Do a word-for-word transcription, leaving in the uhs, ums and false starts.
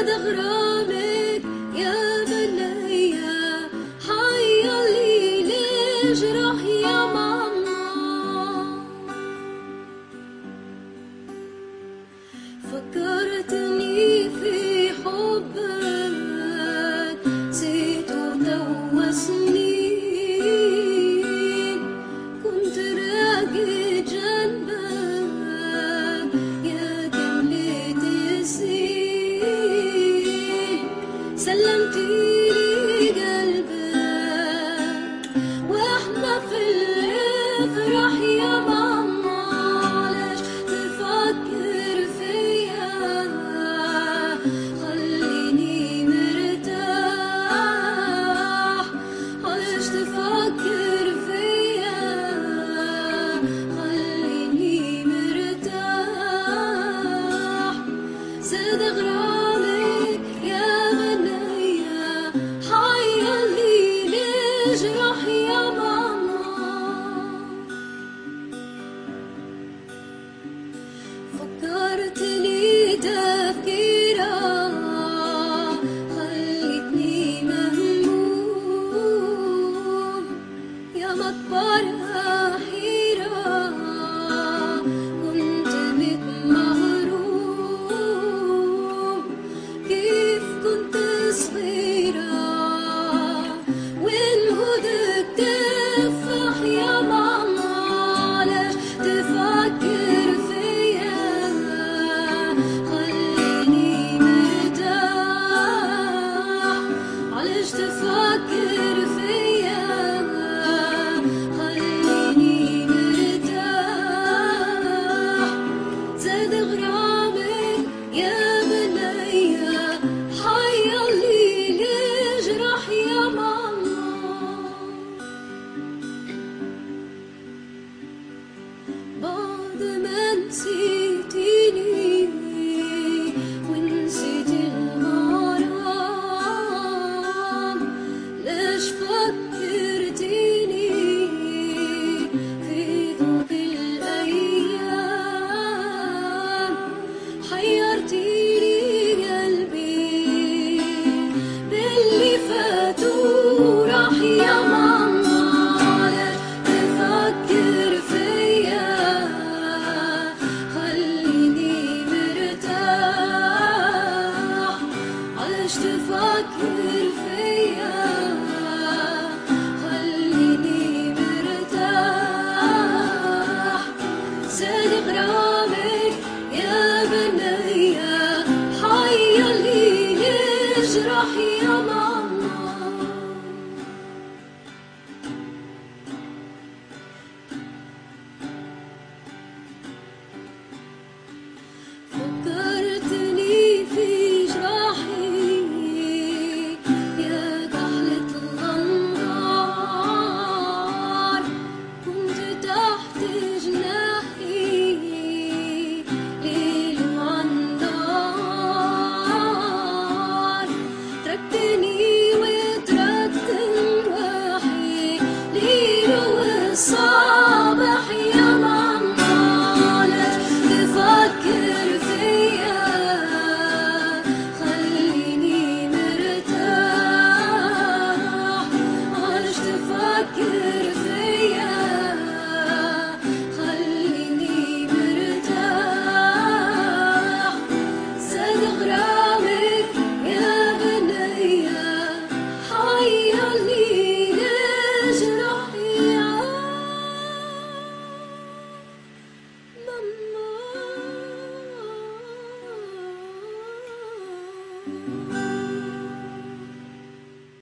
غرامك يا بنية حيالي لجرح يا ماما. فكرتني في حبك نسيته توا سنين، كنت راقد جنبك يا كملة السنين. سلمتيلي قلبك واحنا في الافراح يا ماما. ليش تفكر فيا خليني مرتاح، ليش تفكر فيا خليني مرتاح. زاد غرامك يا بنية حيالي لجرح يا ماما. فكرتني تفكيرك خلتني مهموم يا مكبرها حيرة، كنت بك مغروم. كيف كنت صغيرة وانهدك تفرح يا ماما. ليش تفكر فيا خليني مرتاح، ليش تفكر فيا خليني مرتاح. زاد غرامك يا بنية حيالي لجرح يا ماما. بعد ما نسيتيني ونسيت الغرام، ليش فكرتيني في ذوق الأيام. حيرتيلي قلبي باللي فات وراح يا ماما. ليش تفكر فيا خليني مرتاح، ليش تفكر فيا خليني مرتاح. زاد غرامك يا بنية حيالي لجرح يا ماما. فكرتني في جراحي يا كحلة الأنهار، كنت تحت جناحي ليل وعنار. تركتني وتركت نواحي ليل والصباح يا ماما. ليش تفكر فيا خليني مرتاح، ليش تفكر فيا خليني مرتاح. زاد غرامك